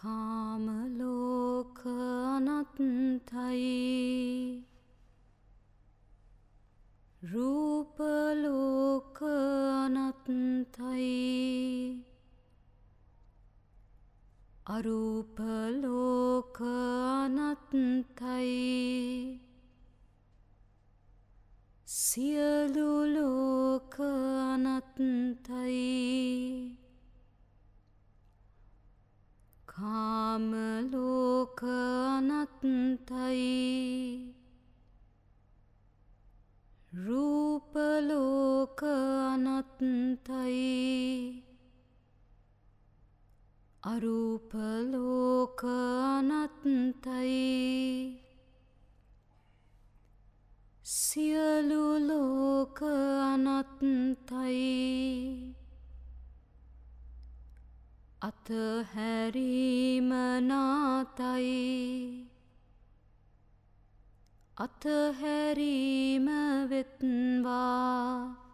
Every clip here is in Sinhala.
කාම ලෝක අනත්තයි රූප ලෝක අනත්තයි අරූප ලෝක අනත්තයි සියලු ලෝක අනත්තයි කාම ලෝක අනත්තයි රූප ලෝක අනත්තයි අරූප ලෝක අනත්තයි සියලු ලෝක අනත්තයි අතහැරීම නාතයි අතහැරීම වෙත්වා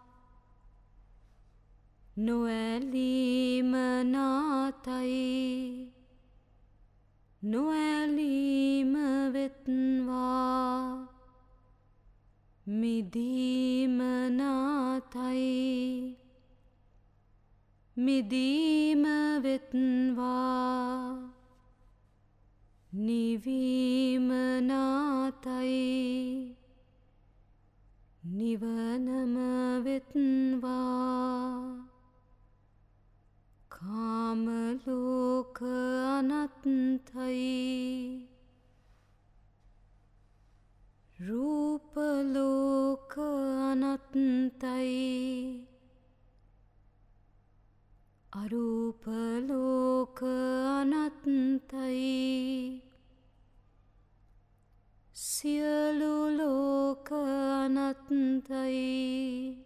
නොඇලීම නාතයි නොඇලීම වෙත්වා මිදීම නාතයි මිදීම වෙත්වා නිවීම නාතයි නිවනම වෙත්වා කාම ලෝක අනත්තයි රූප ලෝක අනත්තයි අරූප ලෝක අනත්තයි සියලු ලෝක අනත්තයි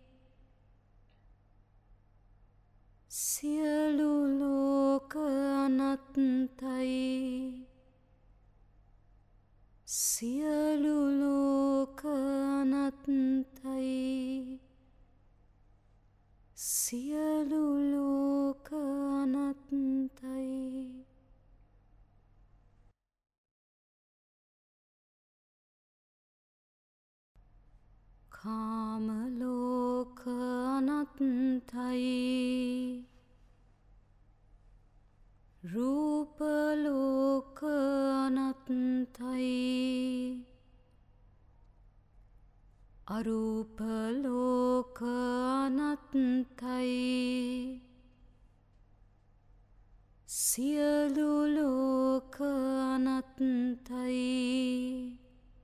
සියලු ලෝක අනත්තයි සියලු ලෝක අනත්තයි සියලු ලෝක අනත්තයි කාම ලෝක අනත්තයි රූප ලෝක අනත්තයි අරූප ලෝක අනත්තයි සියලු ලෝක අනත්තයි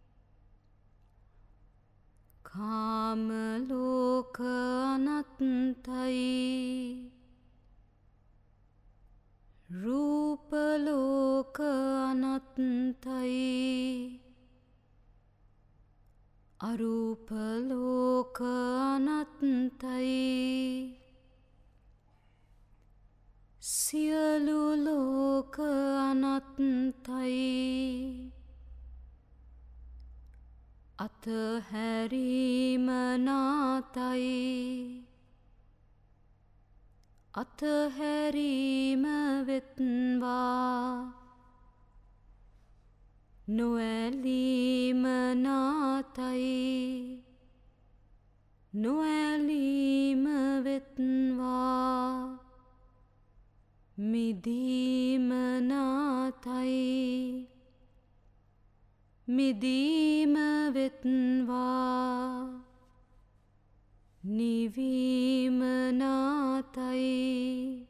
කාම ලෝක අනත්තයි රූප ලෝක අනත්තයි අරූප ලෝක අනත්තයි සියලු ලෝක අනත්තයි අතහැරීම නාතයි අතහැරීම වෙත්වා නොඇලීම නාතයි නොඇලීම වෙත්වා මිදීම නාතයි මිදීම වෙත්වා නිවීම නාතයි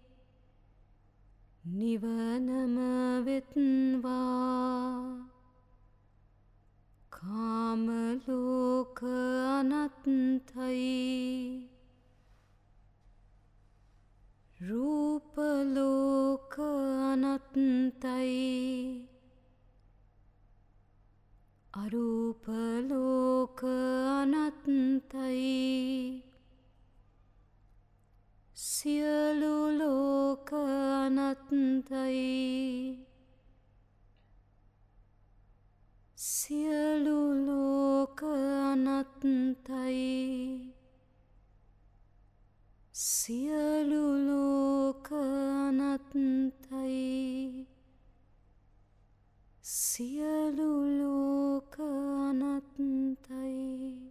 නිවනම වෙත්වා කාම ලෝක අනත්තයි රූප ලෝක අනත්තයි අරූප ලෝක අනත්තයි සියලු ලෝක අනත්තයි සියලු ලෝක අනත්තයි සියලු ලෝක අනත්තයි සියලු ලෝක අනත්තයි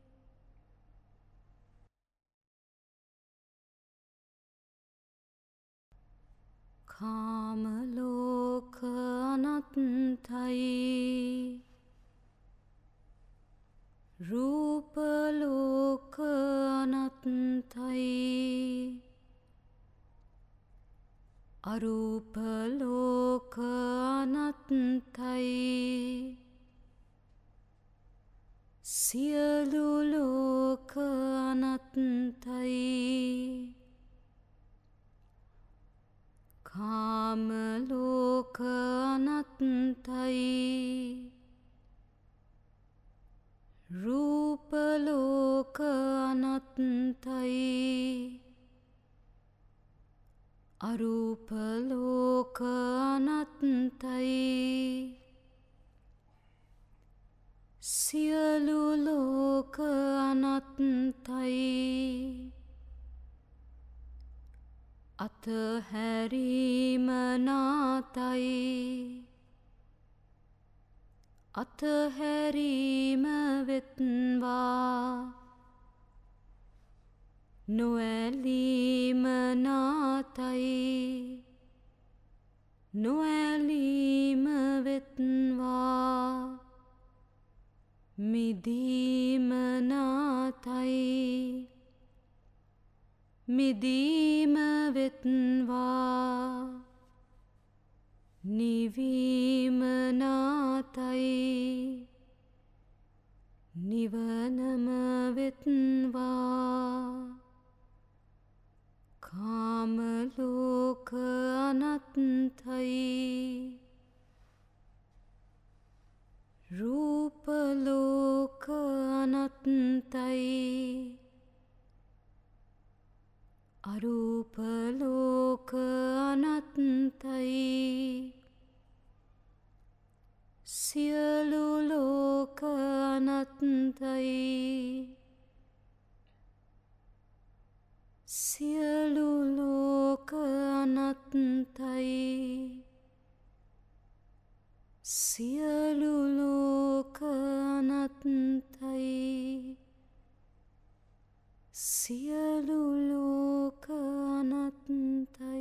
කාම ලෝක අනත්තයි රූප ලෝක අනත්තයි අරූප ලෝක අනත්තයි සියලු ලෝක අනත්තයි කාම ලෝක අනත්තයි රූප ලෝක අනත්තයි අරූප ලෝක අනත්තයි සියලු ලෝක අනත්තයි අතහැරීම නාතයි අතහැරීම වෙත්වා නොඇලීම නාතයි නොඇලීම වෙත්වා මිදීම නාතයි මිදීම වෙත්වා නිවීම නාතයි නිවනම වෙත්වා කාම ලෝක අනත්තයි රූප ලෝක අනත්තයි අරූප ලෝක අනත්තයි සියලු ලෝක අනත්තයි සියලු ලෝක අනත්තයි සියලු ලෝක අනත්තයි සියලු ලෝක අනත්තයි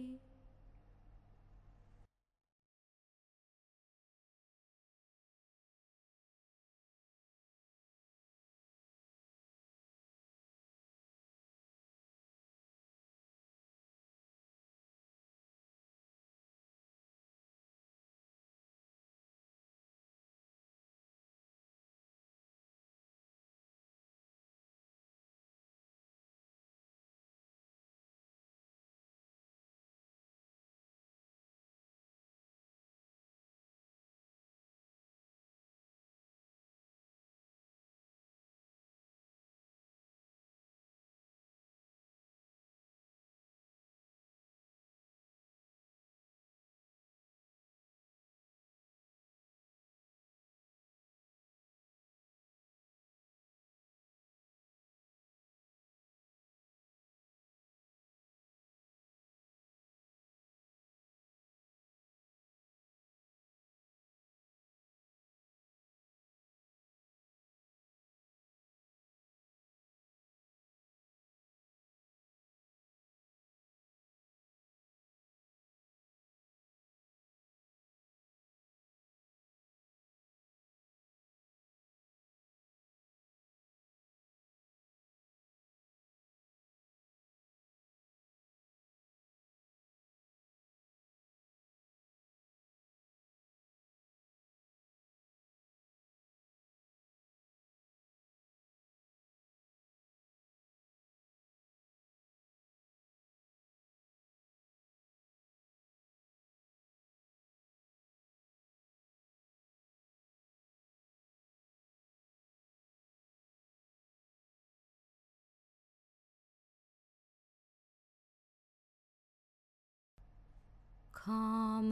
කාම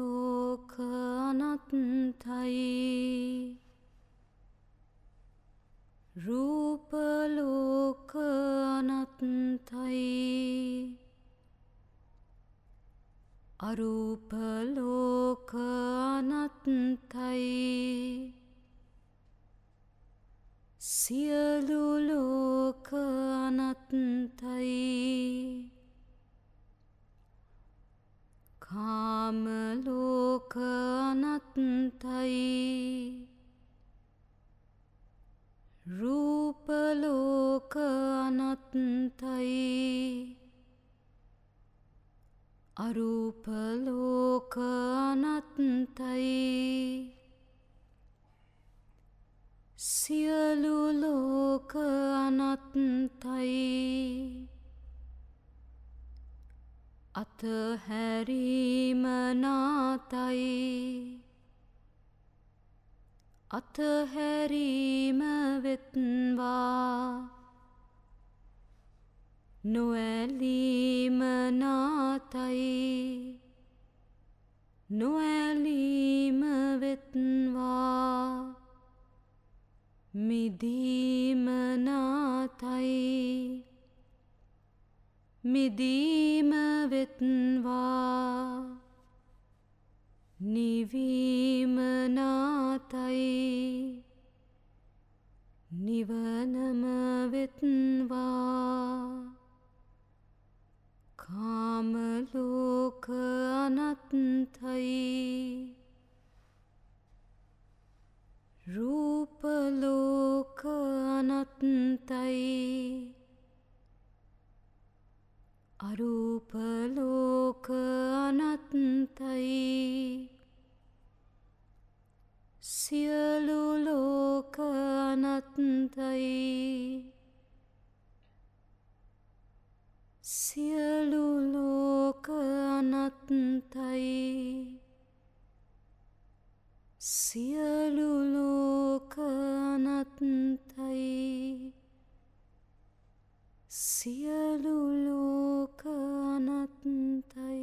ලෝක අනත්තයි රූප ලෝක අනත්තයි අරූප ලෝක අනත්තයි ලෝක අනත්තයි සියලු ලෝක අනත්තයි අතහැරීම නාතයි අතහැරීම වෙත්වා නොඇලීම නාතයි නොඇලීම වෙත්වා මිදීම නාතයි මිදීම වෙත්වා නිවීම නාතයි නිවනම වෙත්වා කාම ලෝක අනත්තයි රූප ලෝක අනත්තයි අරූප ලෝක අනත්තයි සියලු ලෝක අනත්තයි සියලු ලෝක අනත්තයි සියලු ලෝක අනත්තයි සියලු ලෝක අනත්තයි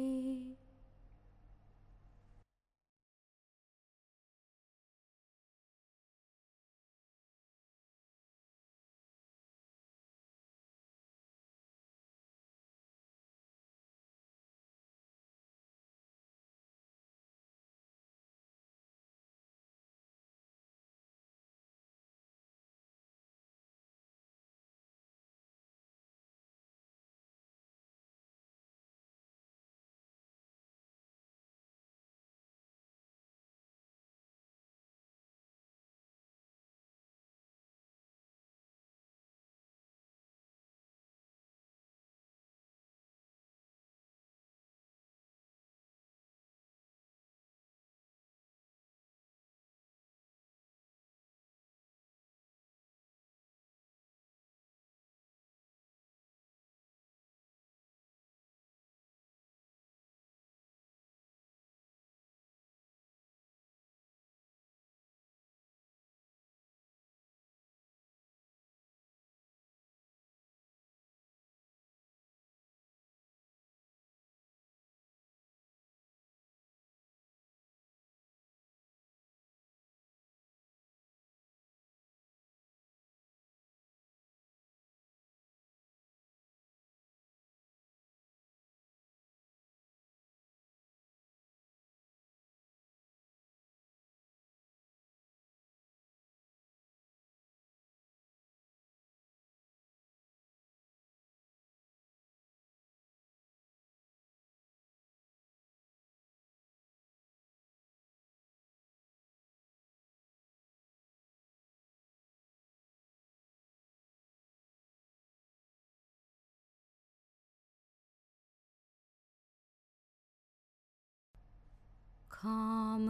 කාම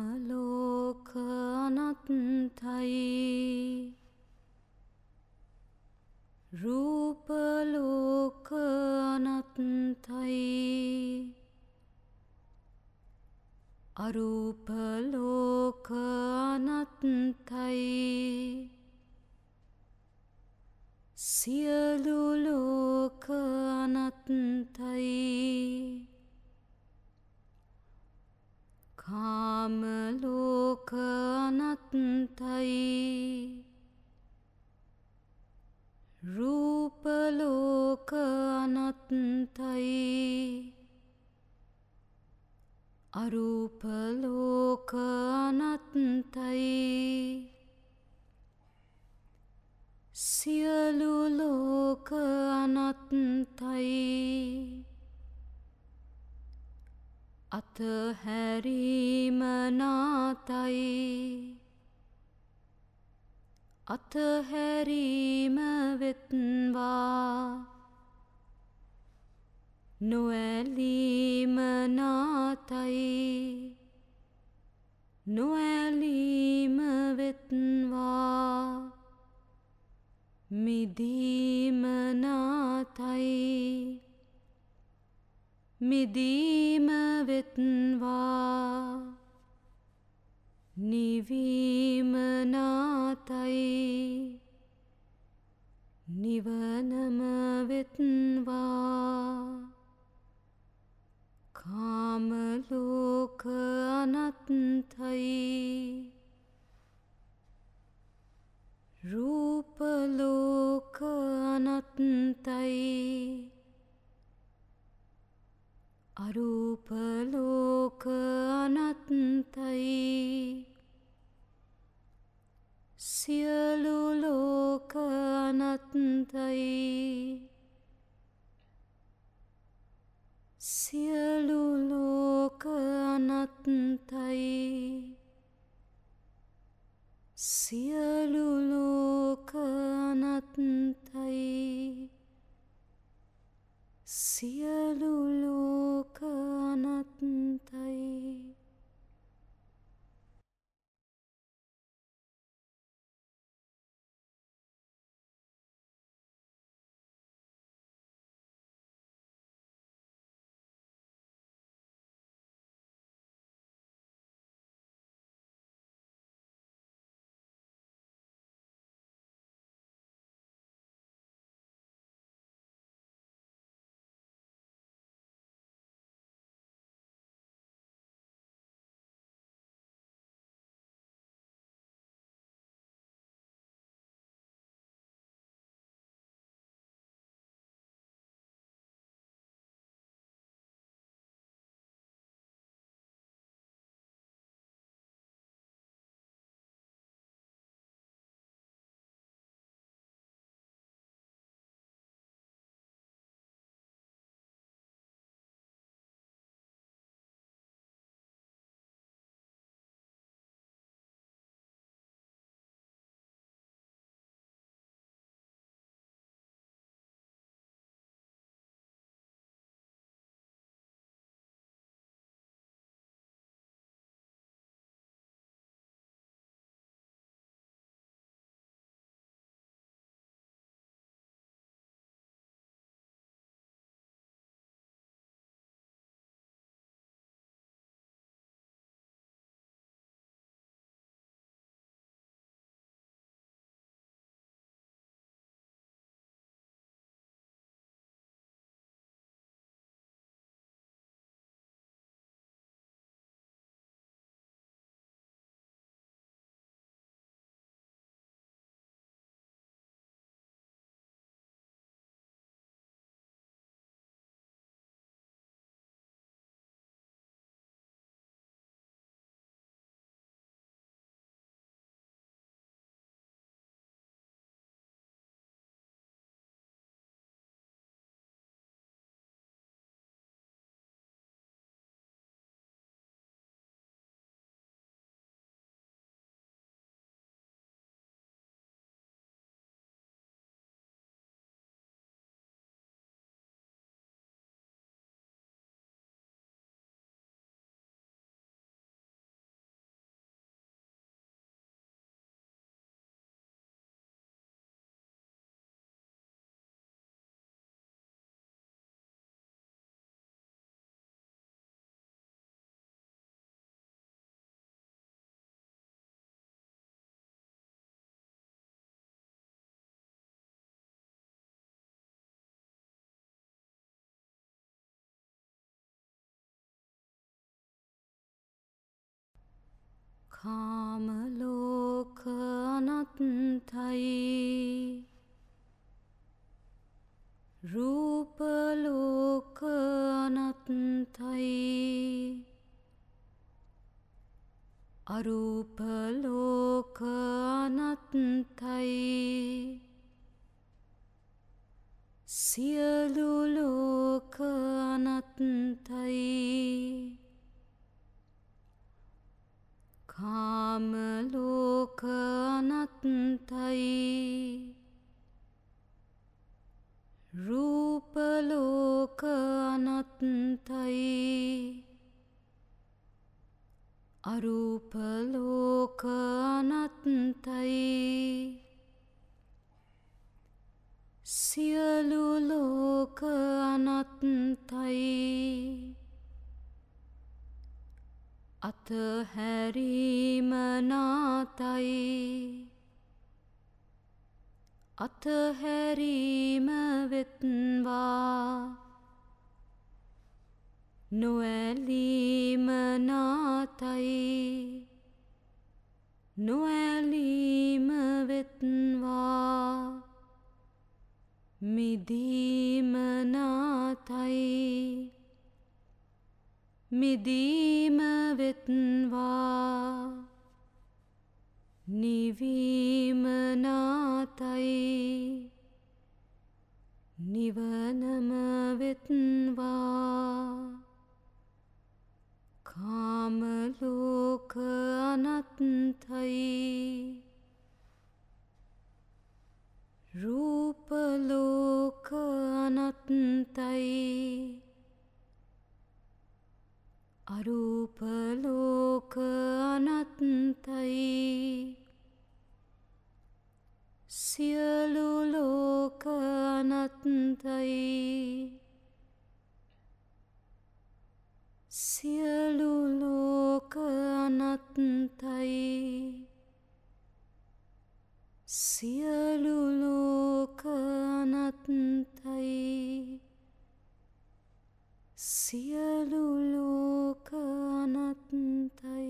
ලෝක අනත්තයි රූප ලෝක අනත්තයි අරූප ලෝක අනත්තයි සියලු ලෝක අනත්තයි කාම ලෝක අනත්තයි රූප ලෝක අනත්තයි අරූප ලෝක අනත්තයි සියලු ලෝක අනත්තයි අතහැරීම නාතයි අතහැරීම වෙත්වා නොඇලීම නාතයි නොඇලීම වෙත්වා මිදීම නාතයි මිදීම වෙත්වා නිවීම නාතයි නිවනම වෙත්වා කාම ලෝක අනත්තයි රූප ලෝක අනත්තයි අරූප ලෝක අනත්තයි සියලු ලෝක අනත්තයි සියලු ලෝක අනත්තයි සියලු ලෝක අනත්තයි සියලු ලෝක අනත්තයි කාම ලෝක අනත්තයි රූප ලෝක අනත්තයි අරූප ලෝක අනත්තයි සියලු ලෝක අනත්තයි කාම ලෝක අනත්තයි රූපලෝක අනත්තයි අරූපලෝක අනත්තයි සියලු ලෝක අනත්තයි අතහැරීම නාතයි අතහැරීම වෙත්වා නොඇලීම නාතයි නොඇලීම වෙත්වා මිදීම නාතයි මිදීම වෙත්වා නිවීම නාතයි නිවනම වෙත්වා කාමලෝක අනත්තයි රූපලෝක අනත්තයි අරූපලෝක අනත්තයි සියලු ලෝක අනත්තයි සියලු ලෝක අනත්තයි සියලු ලෝක අනත්තයි සියලු ලෝක අනත්තයි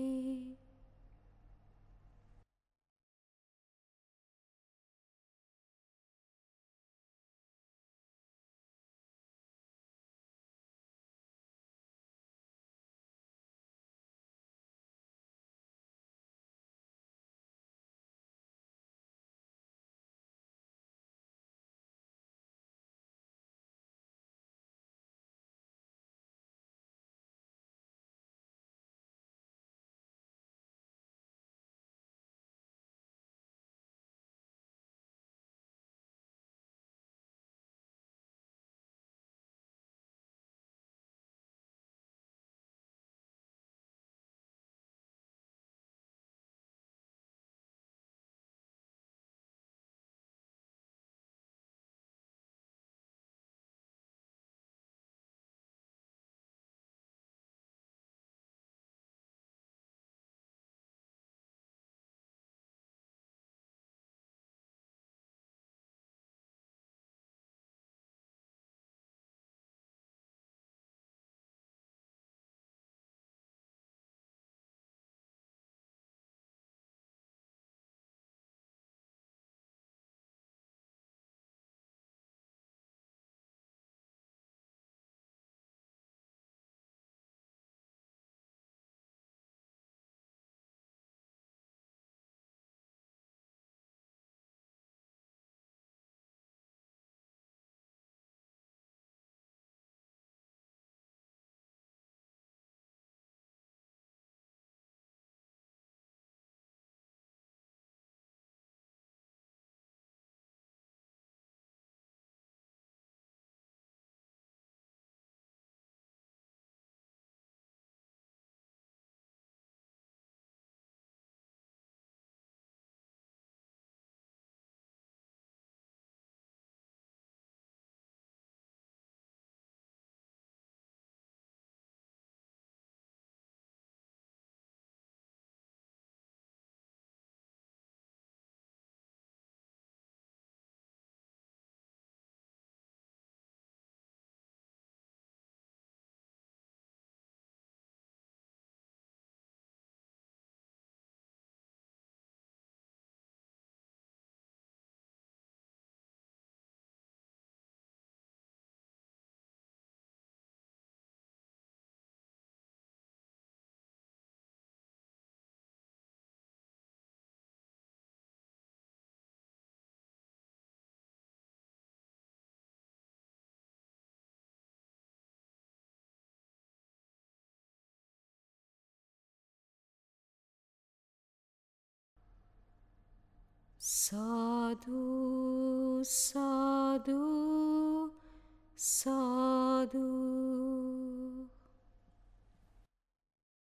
සාදු සාදු sa